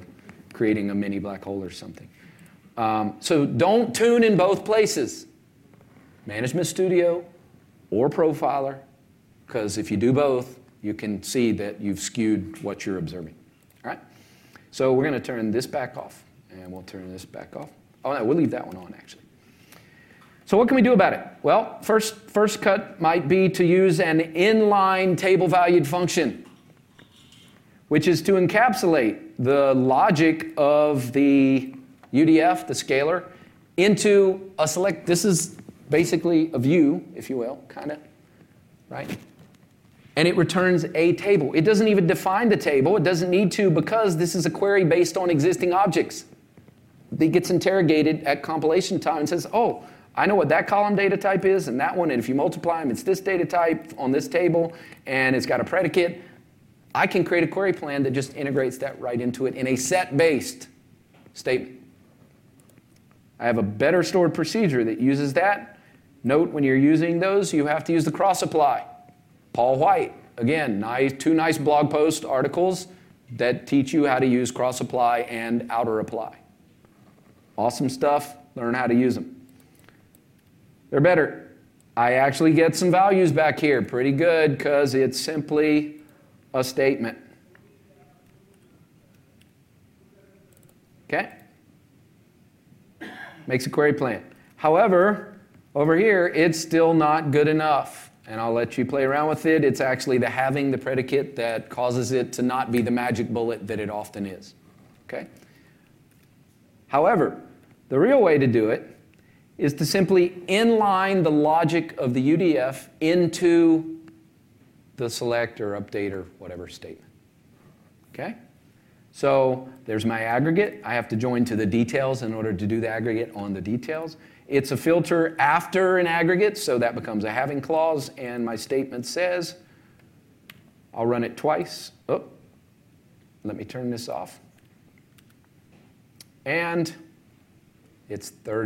creating a mini black hole or something. So don't tune in both places, Management Studio or Profiler, because if you do both, you can see that you've skewed what you're observing. All right? So we're going to turn this back off, and we'll turn this back off. Oh, no, we'll leave that one on, actually. So what can we do about it? Well, first cut might be to use an inline table-valued function, which is to encapsulate the logic of the UDF, the scalar, into a select. This is basically a view, if you will, kind of, right? And it returns a table. It doesn't even define the table. It doesn't need to, because this is a query based on existing objects. It gets interrogated at compilation time and says, oh, I know what that column data type is and that one, and if you multiply them, it's this data type on this table, and it's got a predicate. I can create a query plan that just integrates that right into it in a set-based statement. I have a better stored procedure that uses that. Note, when you're using those, you have to use the cross-apply. Paul White, again, two nice blog post articles that teach you how to use cross-apply and outer apply. Awesome stuff. Learn how to use them. They're better. I actually get some values back here. Pretty good, because it's simply a statement. Okay? Makes a query plan. However, over here, it's still not good enough. And I'll let you play around with it. It's actually the having the predicate that causes it to not be the magic bullet that it often is. Okay? However, the real way to do it is to simply inline the logic of the UDF into the select or update or whatever statement. Okay? So there's my aggregate. I have to join to the details in order to do the aggregate on the details. It's a filter after an aggregate, so that becomes a having clause, and my statement says, I'll run it twice. Oh, let me turn this off. And it's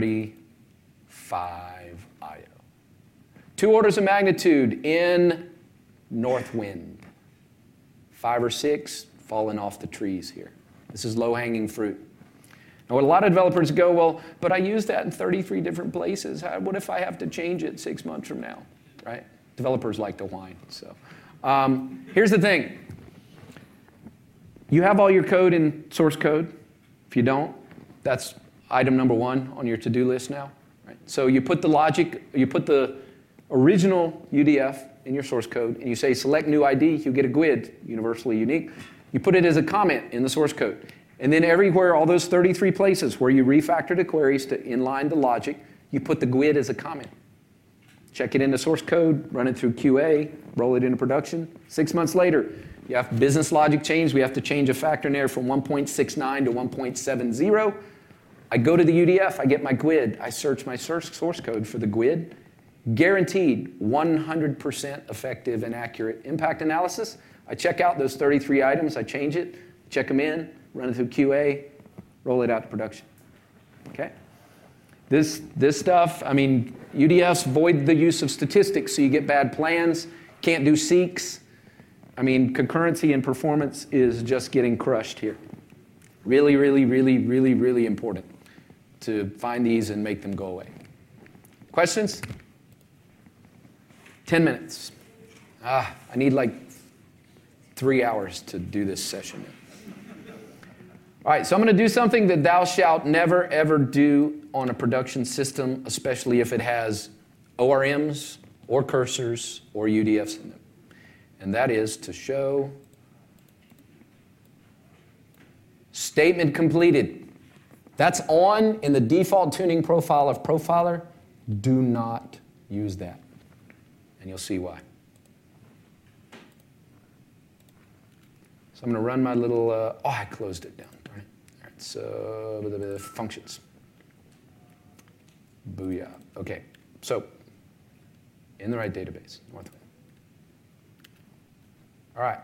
35 IO. 2 orders of magnitude in north wind. 5 or 6 falling off the trees here. This is low-hanging fruit. Now, what a lot of developers go, well, but I use that in 33 different places. What if I have to change it 6 months from now, right? Developers like to whine. So here's the thing. You have all your code in source code. If you don't, that's item number 1 on your to-do list now. Right? So you put the logic, you put the original UDF in your source code, and you say select new ID, you get a GUID, universally unique. You put it as a comment in the source code. And then everywhere, all those 33 places where you refactor the queries to inline the logic, you put the GUID as a comment. Check it into source code, run it through QA, roll it into production. 6 months later, you have business logic change. We have to change a factor in there from 1.69 to 1.70. I go to the UDF, I get my GUID. I search my source code for the GUID. Guaranteed 100% effective and accurate impact analysis. I check out those 33 items, I change it, check them in, run it through QA, roll it out to production. Okay? This stuff, I mean, UDFs void the use of statistics, so you get bad plans, can't do seeks. I mean, concurrency and performance is just getting crushed here. Really, really, really, really, really important to find these and make them go away. Questions? 10 minutes. I need like 3 hours to do this session. All right, so I'm going to do something that thou shalt never, ever do on a production system, especially if it has ORMs or cursors or UDFs in them. And that is to show statement completed. That's on in the default tuning profile of Profiler. Do not use that. And you'll see why. So I'm going to run my little, I closed it down. Darn it. All right, so the functions. Booyah. Okay, so in the right database, Northwind. All right.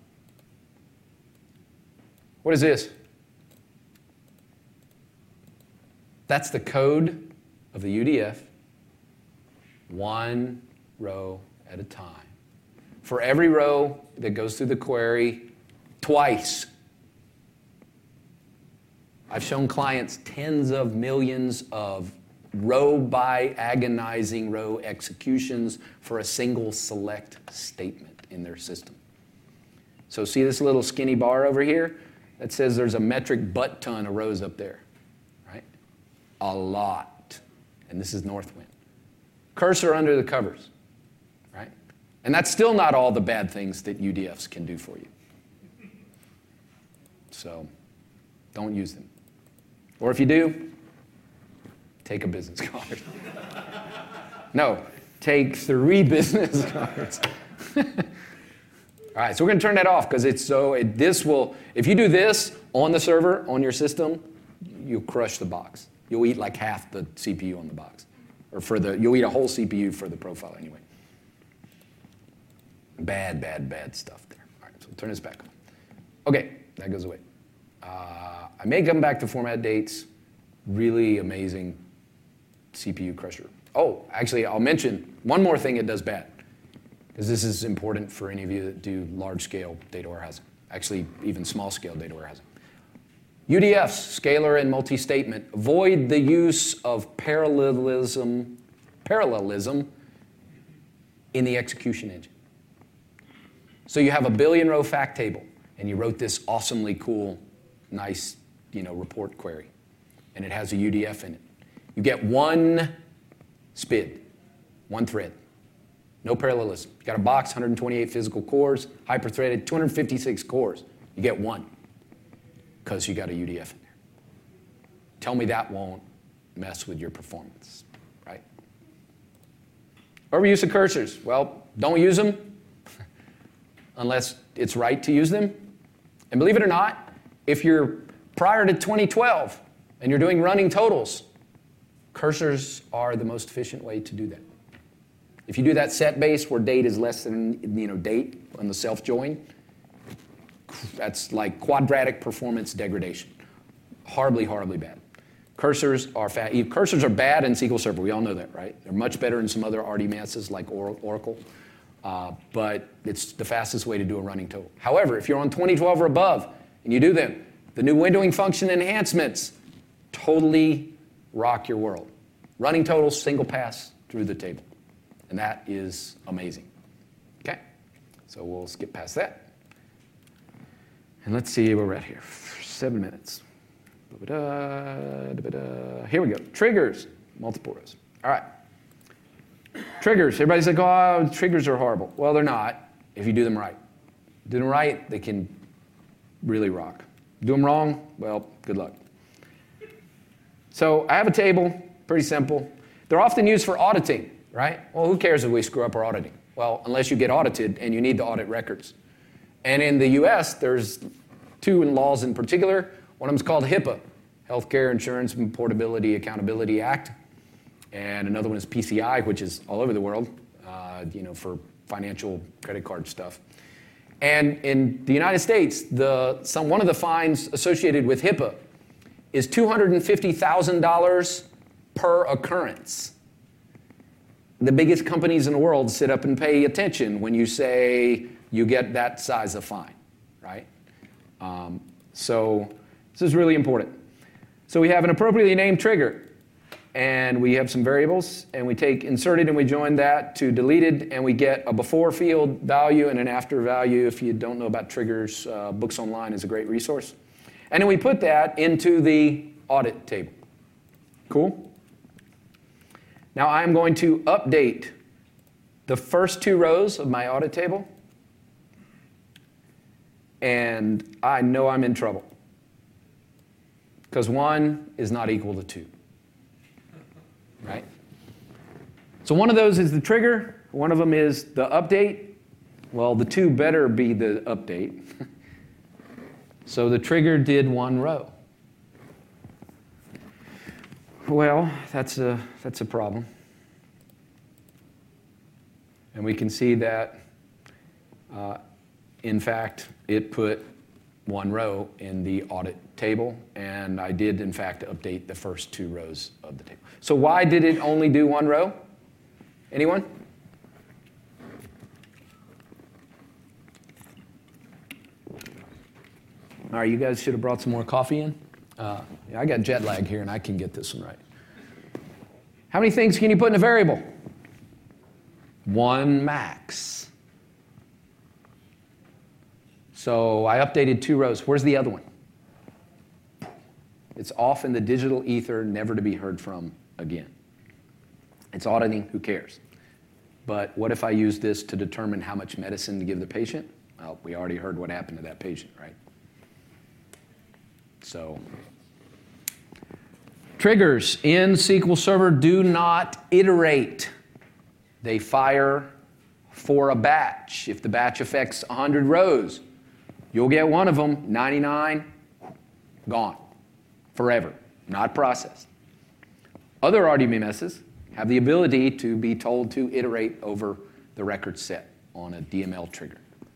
What is this? That's the code of the UDF, 1 row at a time. For every row that goes through the query, twice. I've shown clients tens of millions of row by agonizing row executions for a single select statement in their system. So see this little skinny bar over here that says there's a metric butt ton of rows up there, right? A lot. And this is Northwind. Cursor under the covers, right? And that's still not all the bad things that UDFs can do for you. So don't use them. Or if you do, take a business card. No, take 3 business cards. All right, so we're going to turn that off because if you do this on the server, on your system, you'll crush the box. You'll eat like half the CPU on the box. Or you'll eat a whole CPU for the profile anyway. Bad stuff there. All right, so we'll turn this back on. Okay, that goes away. I may come back to format dates. Really amazing CPU crusher. Oh, actually, I'll mention one more thing it does bad, because this is important for any of you that do large-scale data warehousing, actually even small-scale data warehousing. UDFs, scalar and multi-statement, avoid the use of parallelism in the execution engine. So you have a billion-row fact table, and you wrote this awesomely cool, nice, report query, and it has a UDF in it. You get one SPID, one thread, no parallelism. You got a box, 128 physical cores, hyper-threaded, 256 cores. You get one, because you got a UDF in there. Tell me that won't mess with your performance, right? Overuse of cursors. Well, don't use them unless it's right to use them. And believe it or not, if you're prior to 2012 and you're doing running totals, cursors are the most efficient way to do that. If you do that set base where date is less than date on the self-join, that's like quadratic performance degradation. Horribly, horribly bad. Cursors are bad in SQL Server. We all know that, right? They're much better in some other RDMSs like Oracle. But it's the fastest way to do a running total. However, if you're on 2012 or above and you do them, the new windowing function enhancements totally rock your world. Running totals, single pass through the table. And that is amazing. Okay? So we'll skip past that. And let's see where we're at here. 7 minutes. Here we go. Triggers, multiple rows. All right. Triggers. Everybody's like, oh, triggers are horrible. Well, they're not if you do them right. Do them right, they can really rock. Do them wrong, well, good luck. So I have a table, pretty simple. They're often used for auditing, right? Well, who cares if we screw up our auditing? Well, unless you get audited and you need the audit records. And in the US, there's 2 laws in particular. One of them is called HIPAA, Healthcare Insurance Portability Accountability Act. And another one is PCI, which is all over the world, for financial credit card stuff. And in the United States, one of the fines associated with HIPAA is $250,000 per occurrence. The biggest companies in the world sit up and pay attention when you say you get that size of fine, right? So this is really important. So we have an appropriately named trigger, and we have some variables, and we take inserted and we join that to deleted, and we get a before field value and an after value. If you don't know about triggers, Books Online is a great resource. And then we put that into the audit table. Cool? Now I'm going to update the first 2 rows of my audit table, and I know I'm in trouble because 1 is not equal to 2. Right? So one of those is the trigger, one of them is the update. Well, the 2 better be the update. So the trigger did 1 row. Well, that's a problem. And we can see that, in fact, it put 1 row in the audit table, and I did, in fact, update the first 2 rows of the table. So why did it only do 1 row? Anyone? All right, you guys should have brought some more coffee in. I got jet lag here, and I can get this one right. How many things can you put in a variable? 1 max. So I updated 2 rows. Where's the other one? It's off in the digital ether, never to be heard from again. It's auditing, who cares? But what if I use this to determine how much medicine to give the patient? Well, we already heard what happened to that patient, right? So, triggers in SQL Server do not iterate. They fire for a batch. If the batch affects 100 rows, you'll get one of them, 99, gone, forever, not processed. Other RDBMSs have the ability to be told to iterate over the record set on a DML trigger.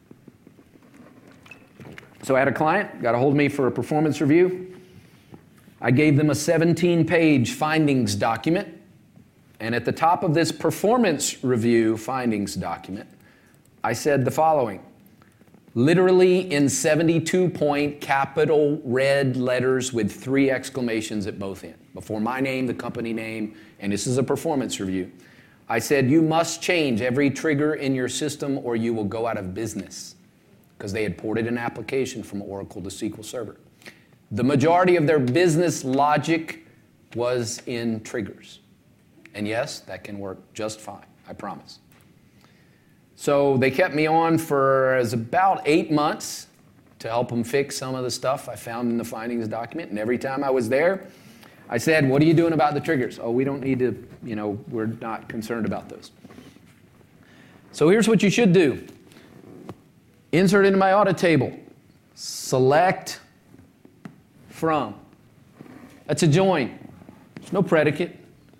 So I had a client, got a hold of me for a performance review. I gave them a 17-page findings document. And at the top of this performance review findings document, I said the following. Literally in 72-point capital red letters with 3 exclamations at both ends. Before my name, the company name, and this is a performance review. I said, you must change every trigger in your system or you will go out of business. Because they had ported an application from Oracle to SQL Server. The majority of their business logic was in triggers. And yes, that can work just fine, I promise. So they kept me on for about 8 months to help them fix some of the stuff I found in the findings document. And every time I was there, I said, what are you doing about the triggers? Oh, we don't need to, we're not concerned about those. So here's what you should do. Insert into my audit table. Select from. That's a join. There's no predicate.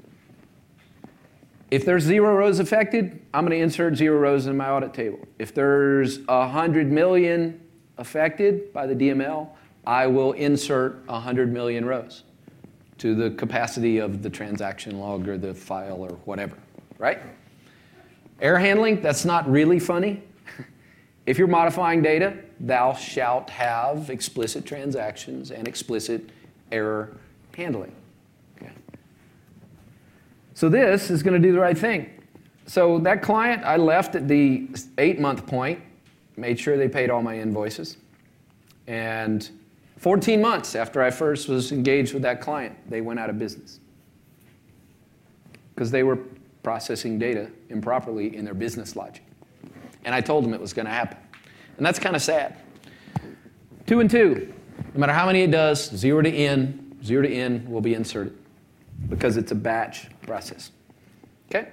If there's 0 rows affected, I'm going to insert 0 rows in my audit table. If there's 100 million affected by the DML, I will insert 100 million rows to the capacity of the transaction log or the file or whatever, right? Error handling, that's not really funny. If you're modifying data, thou shalt have explicit transactions and explicit error handling. Okay. So this is going to do the right thing. So that client, I left at the 8-month point, made sure they paid all my invoices. And 14 months after I first was engaged with that client, they went out of business. Because they were processing data improperly in their business logic. And I told them it was going to happen. And that's kind of sad. 2 and 2, no matter how many it does, 0 to N will be inserted because it's a batch process. Okay?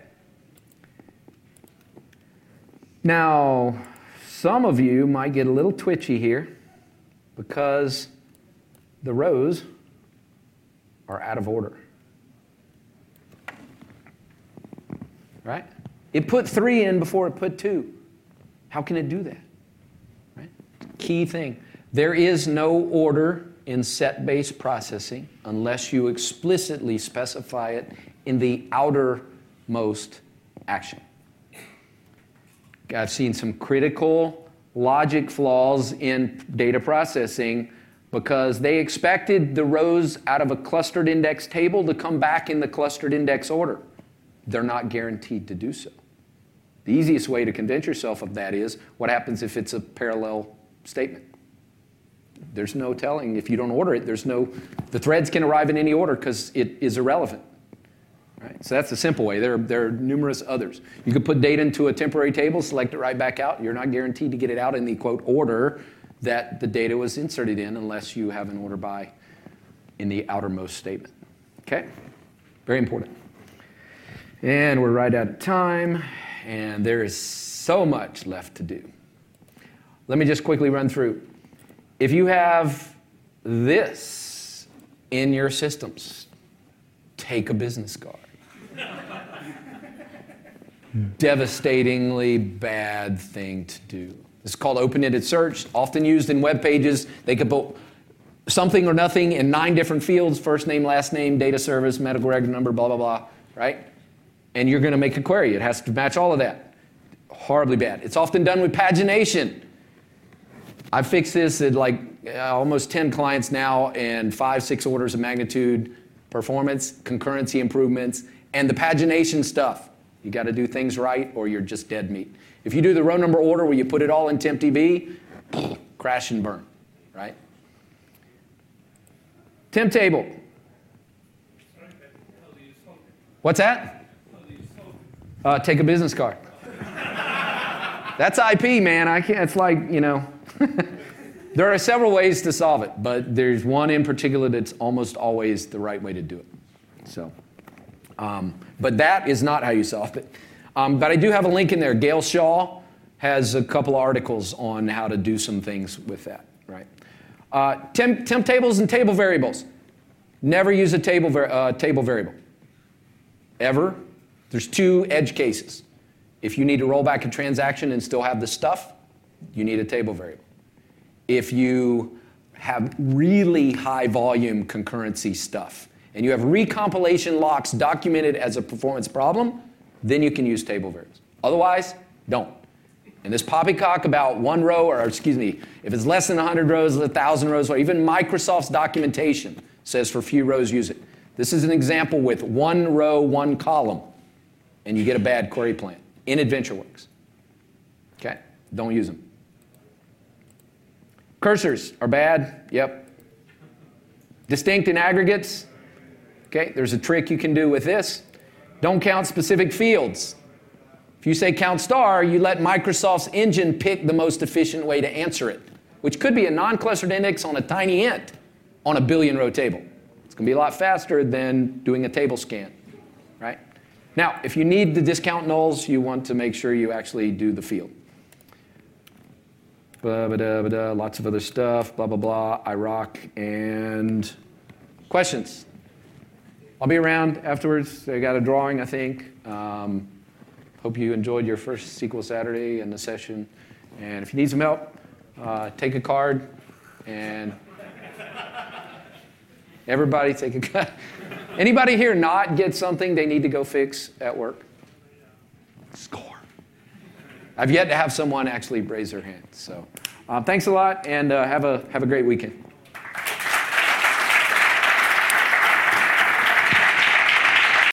Now, some of you might get a little twitchy here because the rows are out of order. Right? It put 3 in before it put 2. How can it do that? Right? Key thing. There is no order in set-based processing unless you explicitly specify it in the outermost action. I've seen some critical logic flaws in data processing because they expected the rows out of a clustered index table to come back in the clustered index order. They're not guaranteed to do so. The easiest way to convince yourself of that is what happens if it's a parallel statement. There's no telling. If you don't order it, the threads can arrive in any order because it is irrelevant. Right? So that's the simple way. There are numerous others. You could put data into a temporary table, select it right back out. You're not guaranteed to get it out in the, quote, order that the data was inserted in unless you have an order by in the outermost statement. Okay? Very important. And we're right out of time. And there is so much left to do. Let me just quickly run through. If you have this in your systems, take a business card. Devastatingly bad thing to do. It's called open-ended search, often used in web pages. They could put something or nothing in 9 different fields, first name, last name, data service, medical record number, blah, blah, blah, right? And you're going to make a query. It has to match all of that. Horribly bad. It's often done with pagination. I fixed this at like almost 10 clients now and 5, 6 orders of magnitude performance, concurrency improvements, and the pagination stuff. You got to do things right or you're just dead meat. If you do the row number order where you put it all in TempDB, crash and burn, right? Temp table. What's that? Take a business card. That's IP, man. I can't, it's like, you know. There are several ways to solve it, but there's one in particular that's almost always the right way to do it. So, but that is not how you solve it. But I do have a link in there. Gail Shaw has a couple of articles on how to do some things with that, right? Temp tables and table variables. Never use a table variable. Ever. There's 2 edge cases. If you need to roll back a transaction and still have the stuff, you need a table variable. If you have really high volume concurrency stuff and you have recompilation locks documented as a performance problem, then you can use table variables. Otherwise, don't. And this poppycock about 1 row, or excuse me, if it's less than 100 rows, 1,000 rows, or even Microsoft's documentation says for few rows use it. This is an example with 1 row, 1 column, and you get a bad query plan in AdventureWorks. Okay? Don't use them. Cursors are bad. Yep. Distinct and aggregates. Okay, there's a trick you can do with this. Don't count specific fields. If you say count star, you let Microsoft's engine pick the most efficient way to answer it, which could be a non-clustered index on a tiny int on a billion-row table. It's going to be a lot faster than doing a table scan, right? Now, if you need the discount nulls, you want to make sure you actually do the field. Blah, blah, blah, blah, lots of other stuff, blah, blah, blah, IROC, and questions. I'll be around afterwards. I got a drawing, I think. Hope you enjoyed your first SQL Saturday and the session. And if you need some help, take a card, and everybody take a card. Anybody here not get something they need to go fix at work? Score. I've yet to have someone actually raise their hand. So thanks a lot, and have a great weekend.